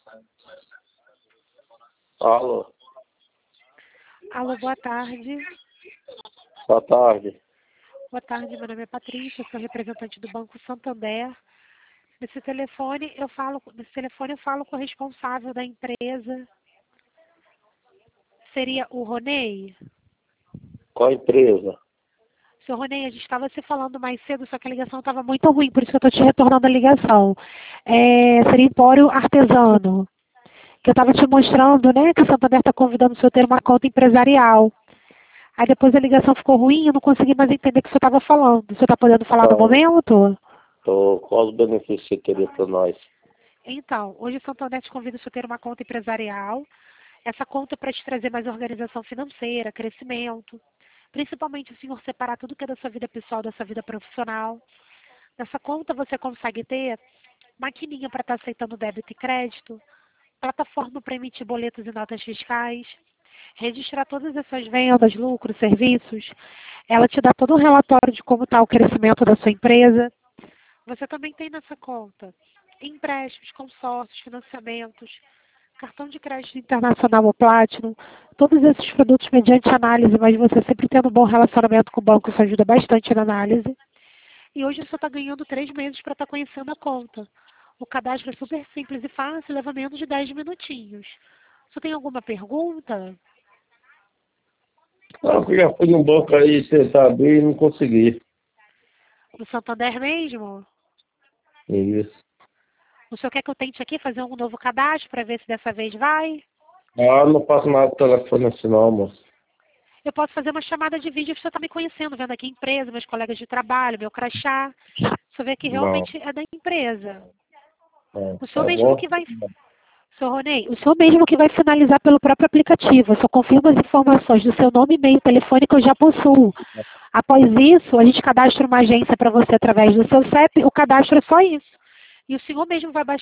Alô, Alô, boa tarde. boa tarde. Boa tarde, meu nome é Patrícia, sou representante do Banco Santander. Nesse telefone eu falo com o responsável da empresa. Seria o Ronei? Qual empresa? Seu Ronei, a gente estava se falando mais cedo, só que a ligação estava muito ruim, por isso que eu estou te retornando a ligação. Seria Empório Artesano, que eu estava te mostrando, né, que o Santander está convidando o senhor a ter uma conta empresarial. Aí depois a ligação ficou ruim e eu não consegui mais entender o que o senhor estava falando. O senhor está podendo falar no momento? Qual os benefícios que você teria para nós? Então, hoje o Santander te convida a senhor ter uma conta empresarial. Essa conta é para te trazer mais organização financeira, crescimento. Principalmente o senhor separar tudo que é da sua vida pessoal, da sua vida profissional. Nessa conta você consegue ter maquininha para estar aceitando débito e crédito, plataforma para emitir boletos e notas fiscais, registrar todas as suas vendas, lucros, serviços. Ela te dá todo um relatório de como está o crescimento da sua empresa. Você também tem nessa conta empréstimos, consórcios, financiamentos, cartão de crédito internacional ou Platinum, todos esses produtos mediante análise, mas você sempre tendo um bom relacionamento com o banco, isso ajuda bastante na análise. E hoje você está ganhando 3 meses para estar conhecendo a conta. O cadastro é super simples e fácil, leva menos de 10 minutinhos. Você tem alguma pergunta? Eu já fui no banco aí tentar abrir e não consegui. No Santander mesmo? Isso. O senhor quer que eu tente aqui fazer um novo cadastro para ver se dessa vez vai? Ah, não passo mais telefone assim não, moço. Eu posso fazer uma chamada de vídeo para o senhor estar me conhecendo, vendo aqui a empresa, meus colegas de trabalho, meu crachá. O senhor vê que Não. realmente é da empresa. O senhor Tá mesmo bom? que vai... Senhor Ronei, o senhor mesmo que vai finalizar pelo próprio aplicativo. Eu só confirmo as informações do seu nome, e-mail, telefone que eu já possuo. Após isso, a gente cadastra uma agência para você através do seu CEP. O cadastro é só isso. E o senhor mesmo vai baixar